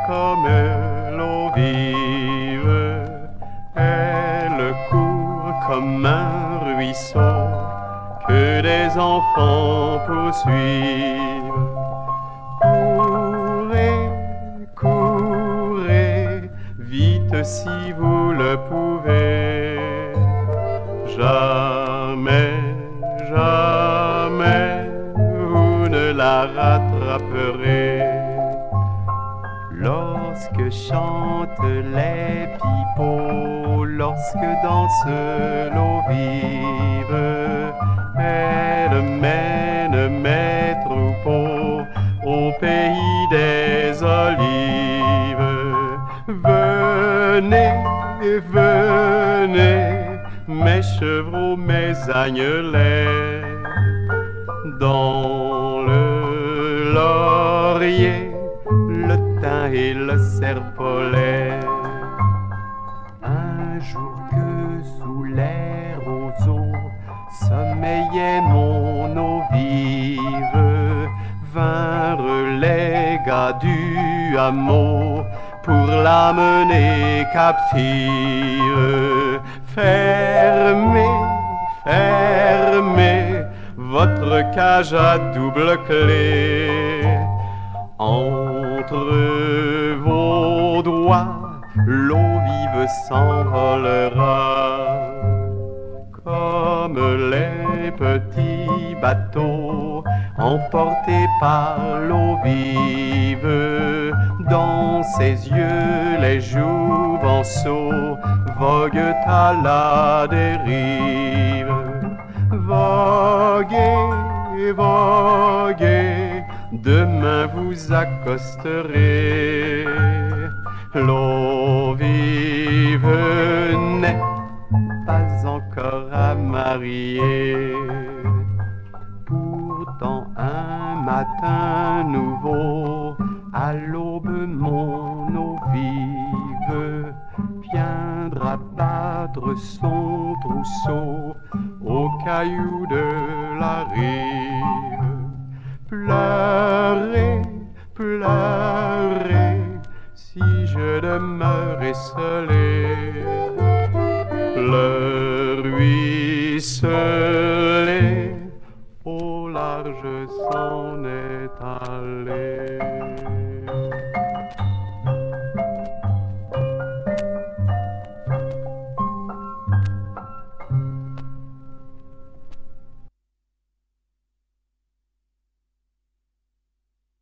comme l'eau vive. Elle court comme un ruisseau que des enfants poursuivent. Courez, courez, vite si vous le pouvez. Jamais, jamais, vous ne la rattraperez. Lorsque chantent les pipeaux, lorsque danse l'eau vive, elle mène mes troupeaux au pays des olives. Venez, venez, mes chevreaux, mes agnelets, dans le laurier, le thym et le serpolet. Un jour que sous les roseaux sommeillait mon eau vive, vinrent les gars du hameau pour l'amener captive. Fermez, fermez votre cage à double clé. Entre vos doigts, l'eau vive s'envolera. Comme les petits bateaux emportés par l'eau vive, dans ses yeux les jouvenceaux voguent à la dérive. Voguez, voguez, demain vous accosterez. L'eau vive n'est pas encore à marier. Pourtant un matin nouveau, à l'aube mon eau vive viendra battre son trousseau aux cailloux de la rive. Pleurez, pleurez, si je demeure esselé. Le ruisselet au large s'en est allé.